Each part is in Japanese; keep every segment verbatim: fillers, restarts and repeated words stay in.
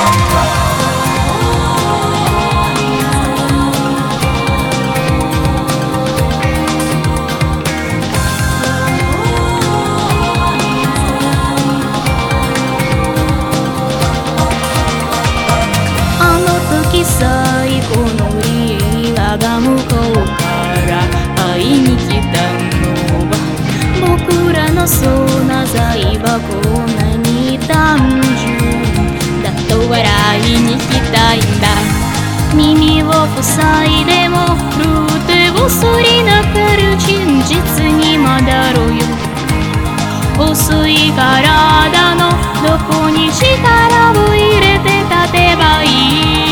最後のリーダーが向こうから会いに来たのは、僕らのそんな財はこんなに単純だと笑いに来たいんだ。耳を塞いでもルーテをすり抜ける真実にまだろよ。薄い体のどこに力を入れて立てばいい。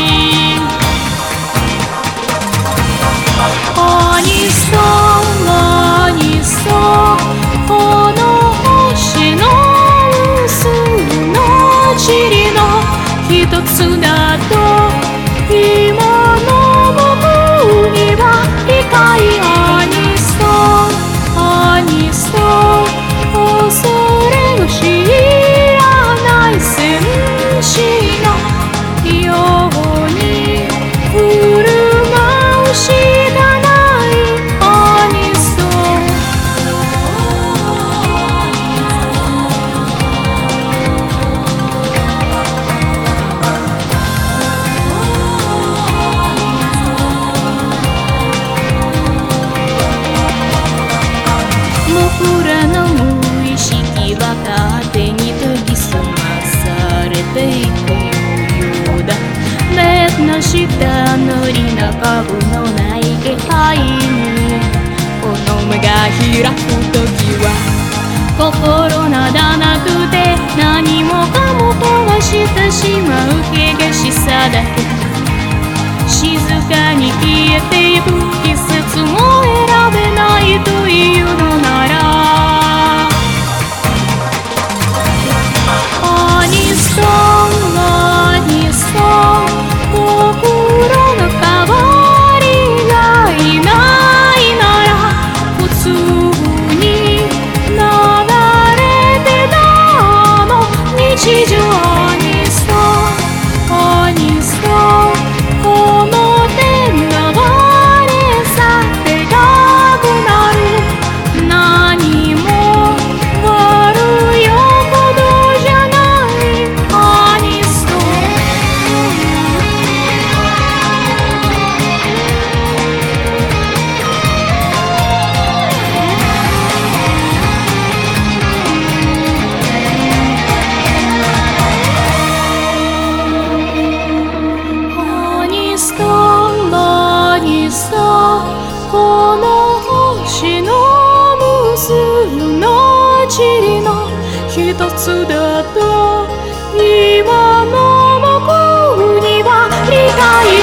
アニソンアニソン、この星の薄の塵の一つだと今の僕には理解。アニソンアニソン、恐れを知らない戦士のように振る舞うしかない。アニソン僕らの無意識は勝手に研ぎ澄まされていくようだ。目の下のりな株のない気配にこの目が開くときは、心なだなくて何もかも壊してしまう激しさだけ。静かに消えていく季節も選べないというのなら、アニソンアニソン、僕らの代わりがいないなら普通に流れてたの日常。アニソンアニソン、この手流れ去ってたくなる。何も悪いことじゃない。アニソンアニソンアニソン、この星の無数の塵の一つだと今の僕には理解。